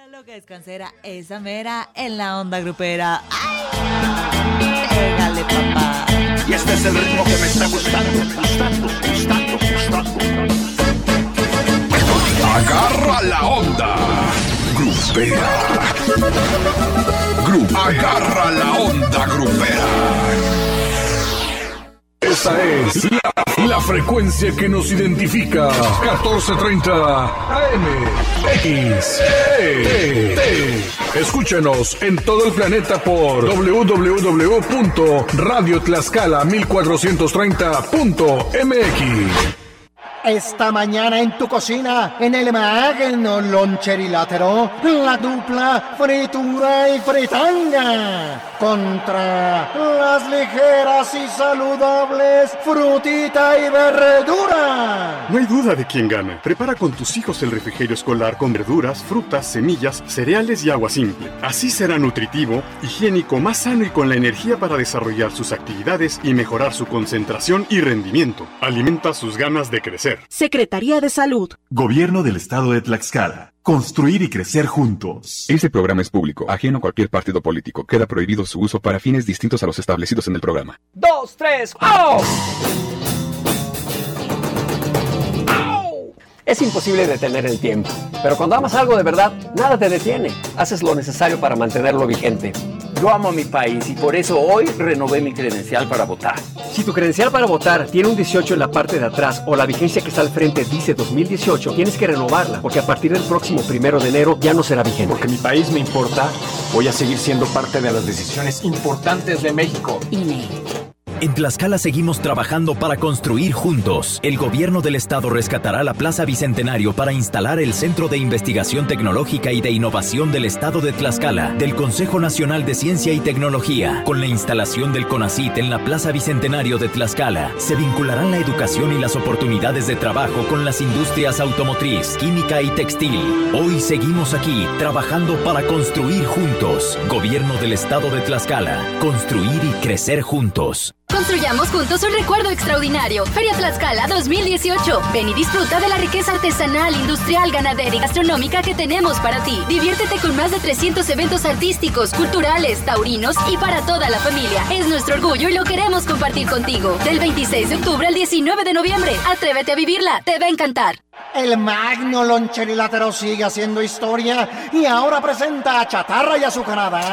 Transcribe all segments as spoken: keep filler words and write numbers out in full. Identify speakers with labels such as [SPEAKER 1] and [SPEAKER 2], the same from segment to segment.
[SPEAKER 1] lo que es cancera, esa mera en la onda grupera. ¡Ay! Pégale, papá.
[SPEAKER 2] Y este es el ritmo que me está gustando, gustando, gustando, gustando.
[SPEAKER 3] Agarra la onda grupera. Grup, agarra la onda grupera. Esa es la, la frecuencia que nos identifica. catorce treinta A M X E T. Escúchanos en todo el planeta por doble u doble u doble u punto radio tlaxcala mil cuatrocientos treinta punto m x.
[SPEAKER 4] Esta mañana en tu cocina, en el magno loncherilátero, la dupla fritura y fritanga contra las ligeras y saludables frutita y verdura.
[SPEAKER 5] No hay duda de quién gana. Prepara con tus hijos el refrigerio escolar con verduras, frutas, semillas, cereales y agua simple. Así será nutritivo, higiénico, más sano y con la energía para desarrollar sus actividades y mejorar su concentración y rendimiento. Alimenta sus ganas de crecer.
[SPEAKER 6] Secretaría de Salud.
[SPEAKER 7] Gobierno del Estado de Tlaxcala. Construir y crecer juntos.
[SPEAKER 8] Este programa es público, ajeno a cualquier partido político. Queda prohibido su uso para fines distintos a los establecidos en el programa.
[SPEAKER 9] Dos, tres, ¡oh! Es imposible detener el tiempo, pero cuando amas algo de verdad, nada te detiene. Haces lo necesario para mantenerlo vigente.
[SPEAKER 10] Yo amo mi país y por eso hoy renové mi credencial para votar.
[SPEAKER 9] Si tu credencial para votar tiene un dieciocho en la parte de atrás o la vigencia que está al frente dice dos mil dieciocho, tienes que renovarla, porque a partir del próximo primero de enero ya no será vigente.
[SPEAKER 11] Porque mi país me importa, voy a seguir siendo parte de las decisiones importantes de México.
[SPEAKER 12] I N E. En Tlaxcala seguimos trabajando para construir juntos. El gobierno del estado rescatará la Plaza Bicentenario para instalar el Centro de Investigación Tecnológica y de Innovación del estado de Tlaxcala, del Consejo Nacional de Ciencia y Tecnología. Con la instalación del CONACYT en la Plaza Bicentenario de Tlaxcala, se vincularán la educación y las oportunidades de trabajo con las industrias automotriz, química y textil. Hoy seguimos aquí, trabajando para construir juntos. Gobierno del estado de Tlaxcala. Construir y crecer juntos.
[SPEAKER 13] Construyamos juntos un recuerdo extraordinario. Feria Tlaxcala dos mil dieciocho. Ven y disfruta de la riqueza artesanal, industrial, ganadera y gastronómica que tenemos para ti. Diviértete con más de trescientos eventos artísticos, culturales, taurinos y para toda la familia. Es nuestro orgullo y lo queremos compartir contigo. Del veintiséis de octubre al diecinueve de noviembre. Atrévete a vivirla, te va a encantar.
[SPEAKER 4] El magno loncherilátero sigue haciendo historia y ahora presenta a Chatarra y Azucarada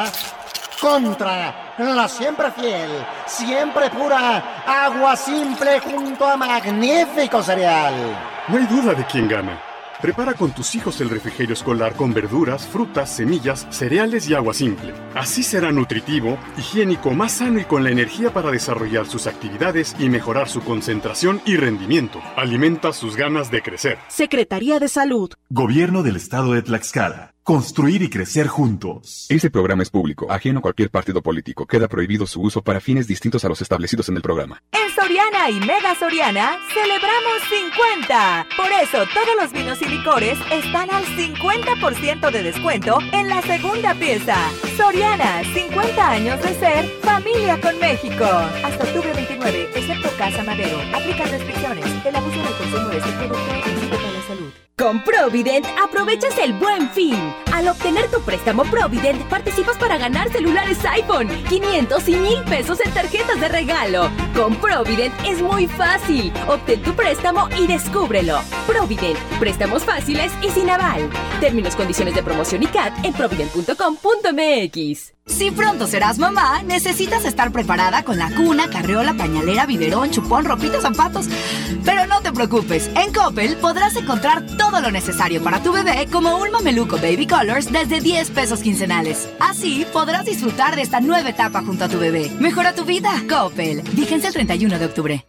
[SPEAKER 4] contra la siempre fiel, siempre pura Agua Simple junto a magnífico cereal.
[SPEAKER 5] No hay duda de quién gana. Prepara con tus hijos el refrigerio escolar con verduras, frutas, semillas, cereales y agua simple. Así será nutritivo, higiénico, más sano y con la energía para desarrollar sus actividades y mejorar su concentración y rendimiento. Alimenta sus ganas de crecer.
[SPEAKER 6] Secretaría de Salud.
[SPEAKER 7] Gobierno del Estado de Tlaxcala. Construir y crecer juntos.
[SPEAKER 8] Este programa es público, ajeno a cualquier partido político. Queda prohibido su uso para fines distintos a los establecidos en el programa.
[SPEAKER 1] En Soriana y Mega Soriana celebramos cincuenta. Por eso todos los vinos y licores están al cincuenta por ciento de descuento en la segunda pieza. Soriana, cincuenta años de ser familia con México. Hasta octubre veintinueve, excepto Casa Madero. Aplican restricciones. El abuso del consumo de este producto es riesgo para la salud.
[SPEAKER 14] Con Provident aprovechas el Buen Fin. Al obtener tu préstamo Provident, participas para ganar celulares iPhone, quinientos y mil pesos en tarjetas de regalo. Con Provident es muy fácil. Obtén tu préstamo y descúbrelo. Provident, préstamos fáciles y sin aval. Términos, condiciones de promoción y C A T en provident punto com punto m x.
[SPEAKER 15] Si pronto serás mamá, necesitas estar preparada con la cuna, carriola, pañalera, biberón, chupón, ropita, zapatos. Pero no te preocupes, en Coppel podrás encontrar todo lo necesario para tu bebé como un mameluco Baby Colors desde diez pesos quincenales. Así podrás disfrutar de esta nueva etapa junto a tu bebé. Mejora tu vida, Coppel. Fíjense el treinta y uno de octubre.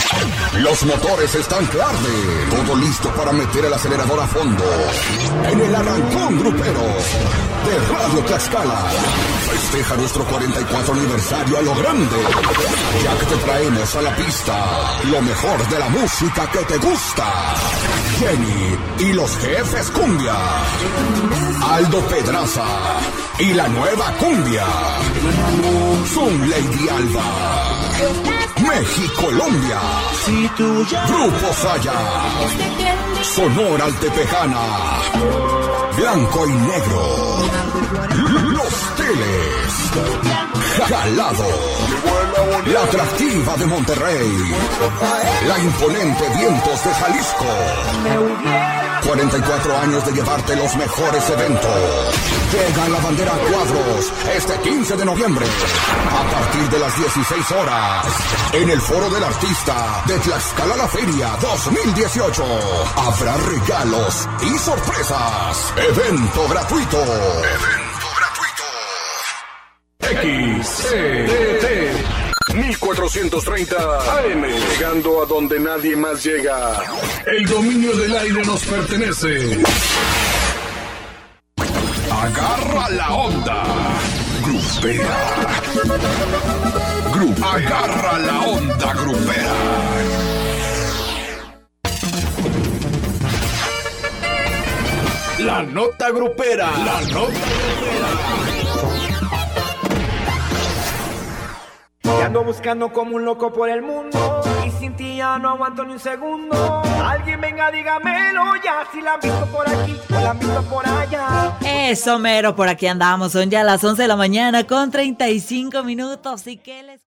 [SPEAKER 3] Los motores están que arden. Todo listo para meter el acelerador a fondo. En el arrancón grupero de Radio Tlaxcala. Festeja nuestro cuarenta y cuatro aniversario a lo grande. Ya que te traemos a la pista lo mejor de la música que te gusta. Jenny y los Jefes Cumbia. Aldo Pedraza y la nueva cumbia. Zoom Lady Alba. México Colombia. Grupo Saya. Sonora Altepejana, blanco y negro, Los Teles, Jalado, la atractiva de Monterrey, la imponente Vientos de Jalisco. cuarenta y cuatro años de llevarte los mejores eventos. Llega la bandera a cuadros este quince de noviembre a partir de las dieciséis horas en el Foro del Artista de Tlaxcala La Feria dos mil dieciocho. Habrá regalos y sorpresas. Evento gratuito. Evento gratuito.
[SPEAKER 2] X C T mil cuatrocientos treinta A M, llegando a donde nadie más llega. El dominio del aire nos pertenece. Agarra la onda. Grupera. Grup. Agarra la onda grupera. La nota grupera. La nota grupera.
[SPEAKER 16] Y ando buscando como un loco por el mundo y sin ti ya no aguanto ni un segundo. Alguien venga, dígamelo ya, si la han visto por aquí o la han visto por allá.
[SPEAKER 17] Eso mero, por aquí andamos. Son ya las once de la mañana con treinta y cinco minutos. ¿Y qué les